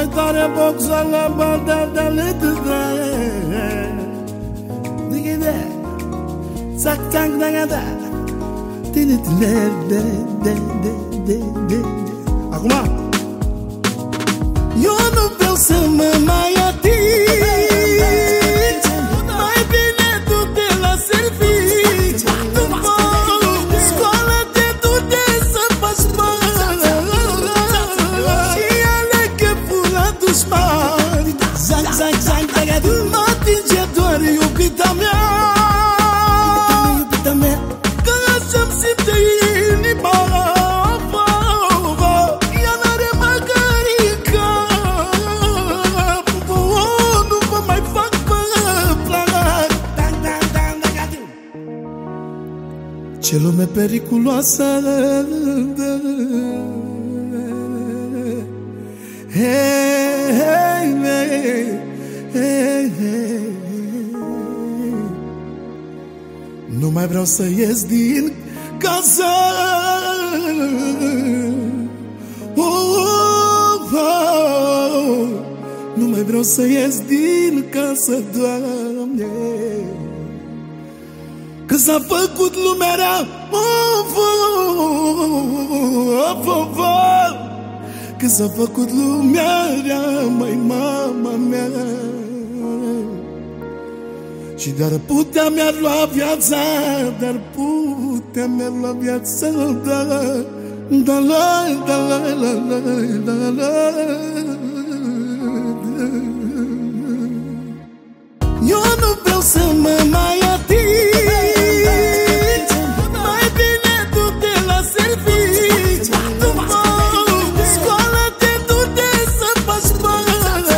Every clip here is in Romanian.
mai tare boxa la banda de letădă. Digide, țac-țac da-ga-da. Acum eu nu vreau să mă mai atingi, mai bine du-te la servici. Scoală-te, du-te să faci bani și ia-le cheful la dușmani. Zac, zac, zac, da-ga-da. Mă atinge doar iubita mea, că așa-mi simte inima. Ea n-are măgărică, nu vă mai fac pe plac. Ce lume periculoasă. Hey, hey, hey, hey, hey. Nu mai vreau să ies din casă. Nu mai vreau să ies din casă, Doamne, că s-a făcut lumea rea. Că s-a făcut lumea rea, măi, mama mea. Și dar putea mi-ar lua viața, dar putea mi-ar lua viața, da, da, la, da, la, la, la, la, la. Eu nu vreau să mă mai atingi, mai bine du-te la servici. Scoală-te, du-te să faci bani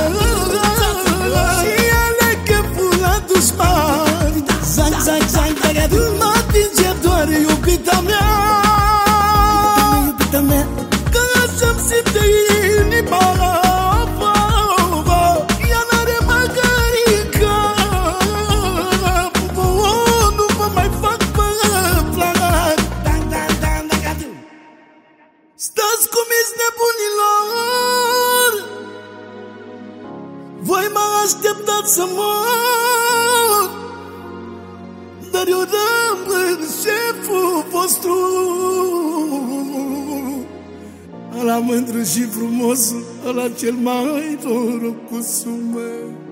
și ia-le cheful la dușmani. Zac, zac, zac, da-ga-da. Mă atinge doar iubita mea, că așa-mi simte inima. Ea n-are măgărică, nu vă mai fac pe plac. Stați cum ești nebunilor, voi mă așteptați să mor, dar eu rămân șeful vostru, ăla mândru și frumos, ăla cel mai norocos, mă.